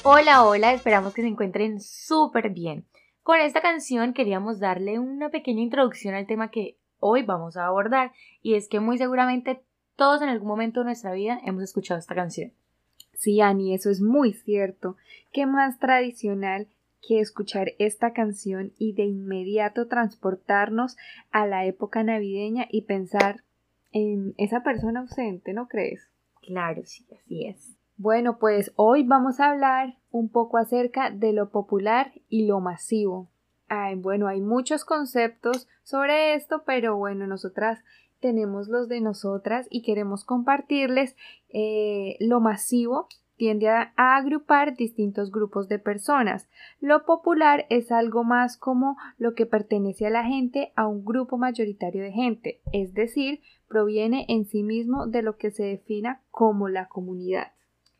Hola, hola, esperamos que se encuentren súper bien. Con esta canción queríamos darle una pequeña introducción al tema que hoy vamos a abordar, y es que muy seguramente todos en algún momento de nuestra vida hemos escuchado esta canción. Sí, Ani, eso es muy cierto. ¿Qué más tradicional que escuchar esta canción y de inmediato transportarnos a la época navideña y pensar en esa persona ausente, ¿no crees? Claro, sí, así es. Bueno, pues hoy vamos a hablar un poco acerca de lo popular y lo masivo. Bueno, hay muchos conceptos sobre esto, pero bueno, nosotras tenemos los de nosotras y queremos compartirles. Lo masivo tiende a agrupar distintos grupos de personas. Lo popular es algo más como lo que pertenece a la gente, a un grupo mayoritario de gente, es decir, proviene en sí mismo de lo que se defina como la comunidad.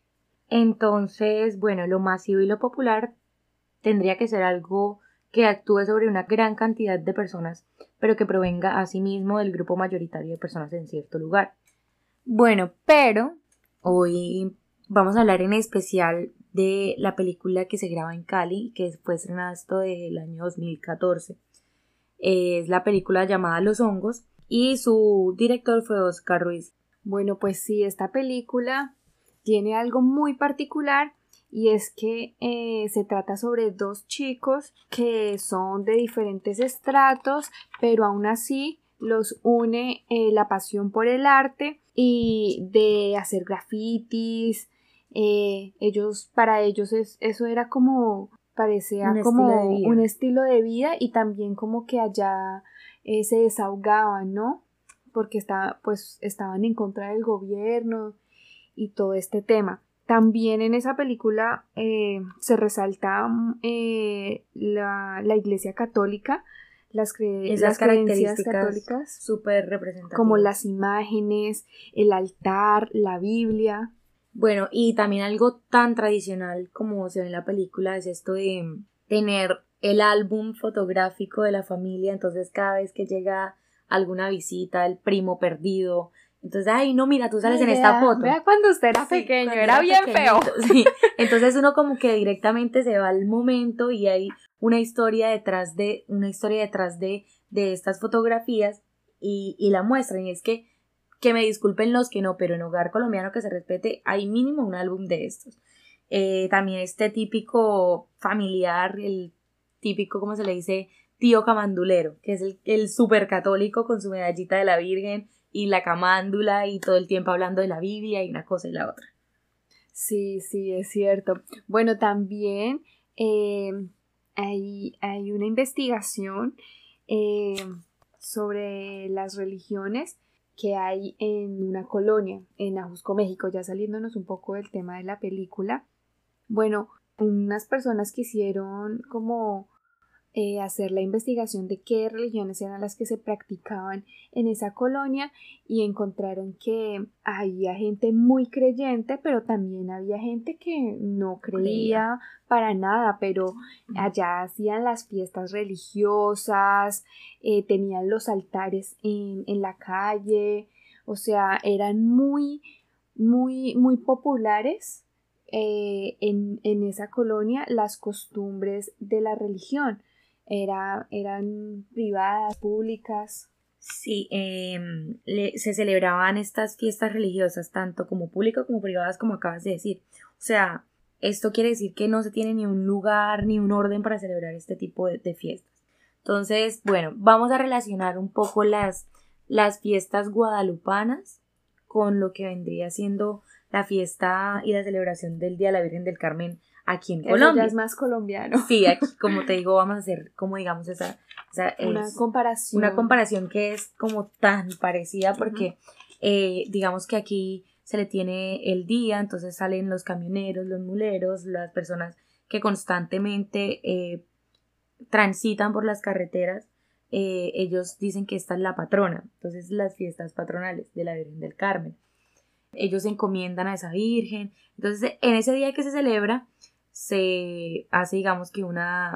Entonces, bueno, lo masivo y lo popular tendría que ser algo que actúe sobre una gran cantidad de personas, pero que provenga asimismo del grupo mayoritario de personas en cierto lugar. Bueno, pero hoy vamos a hablar en especial de la película que se graba en Cali, que fue estrenada esto del año 2014. Es la película llamada Los Hongos y su director fue Oscar Ruiz. Bueno, pues sí, esta película tiene algo muy particular y es que se trata sobre dos chicos que son de diferentes estratos, pero aún así los une la pasión por el arte y de hacer grafitis. Para ellos eso era como, parecía Un estilo de como un vida. estilo de vida y también como que allá se desahogaban, ¿no? Porque estaban en contra del gobierno y todo este tema. También en esa película se resalta la Iglesia Católica, Esas las creencias características católicas, súper como representativas. las imágenes, el altar, la Biblia. Bueno, y también algo tan tradicional como se ve en la película es esto de tener el álbum fotográfico de la familia. Entonces cada vez que llega alguna visita, el primo perdido, entonces, ay, no, mira, tú sales Ay, en esta foto. vea cuando usted era Sí, pequeño, cuando era bien feo. pequeñito, sí. Entonces uno como que directamente se va al momento y hay una historia detrás de estas fotografías y la muestran. Y es que me disculpen los que no, pero en Hogar Colombiano que se respete hay mínimo un álbum de estos. También este típico familiar, el típico, ¿cómo se le dice? Tío camandulero, que es el súper católico con su medallita de la Virgen y la camándula y todo el tiempo hablando de la Biblia y una cosa y la otra. Sí, sí, es cierto. Bueno, también eh, hay una investigación eh, sobre las religiones que hay en una colonia, en Ajusco, México, ya saliéndonos un poco del tema de la película. Bueno, unas personas quisieron como hacer la investigación de qué religiones eran las que se practicaban en esa colonia y encontraron que había gente muy creyente, pero también había gente que no creía para nada, pero allá hacían las fiestas religiosas, tenían los altares en la calle, o sea, eran muy populares en esa colonia las costumbres de la religión. Eran privadas, públicas. Sí, se celebraban estas fiestas religiosas tanto como públicas como privadas, como acabas de decir. O sea, esto quiere decir que no se tiene ni un lugar ni un orden para celebrar este tipo de fiestas. Entonces, bueno, vamos a relacionar un poco las fiestas guadalupanas con lo que vendría siendo la fiesta y la celebración del Día de la Virgen del Carmen aquí en Eso ya Colombia. es más colombiano. Sí, aquí, como te digo, vamos a hacer, como digamos, Una es una comparación. comparación que es como tan parecida porque digamos que aquí se le tiene el día, entonces salen los camioneros, los muleros, las personas que constantemente transitan por las carreteras. Ellos dicen que esta es la patrona, entonces las fiestas patronales de la Virgen del Carmen. Ellos se encomiendan a esa Virgen, entonces en ese día que se celebra se hace, digamos que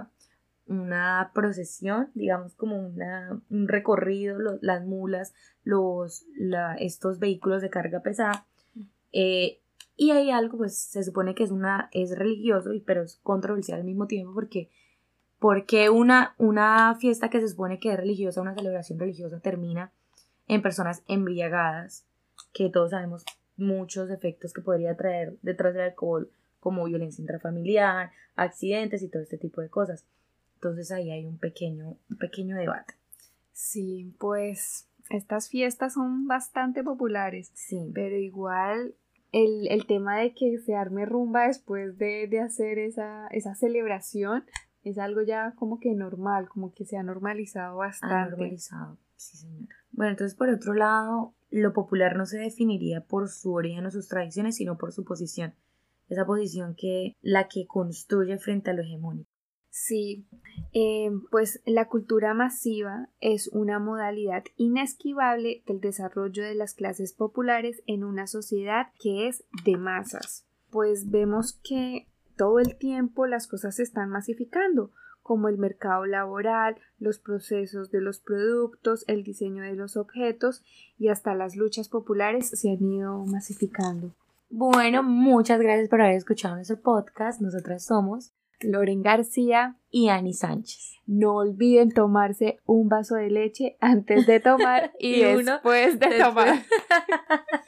una procesión, digamos como un recorrido, las mulas, estos vehículos de carga pesada, Y hay algo, pues se supone que es religioso, pero es controversial al mismo tiempo porque una fiesta que se supone que es religiosa, una celebración religiosa, termina en personas embriagadas, que todos sabemos muchos efectos que podría traer detrás del alcohol, como violencia intrafamiliar, accidentes y todo este tipo de cosas. Entonces ahí hay un pequeño debate. Sí, pues estas fiestas son bastante populares, Sí. pero igual el tema de que se arme rumba después de hacer esa celebración es algo ya como que normal, como que se ha normalizado bastante. Normalizado, sí señora. Bueno, entonces por otro lado, lo popular no se definiría por su origen o sus tradiciones, sino por su posición. Esa posición la que construye frente a lo hegemónico. Sí, pues la cultura masiva es una modalidad inesquivable del desarrollo de las clases populares en una sociedad que es de masas. Pues vemos que todo el tiempo las cosas se están masificando, como el mercado laboral, los procesos de los productos, el diseño de los objetos y hasta las luchas populares se han ido masificando. Bueno, muchas gracias por haber escuchado nuestro podcast. Nosotras somos Loren García y Ani Sánchez. No olviden tomarse un vaso de leche antes de tomar y después de tomar.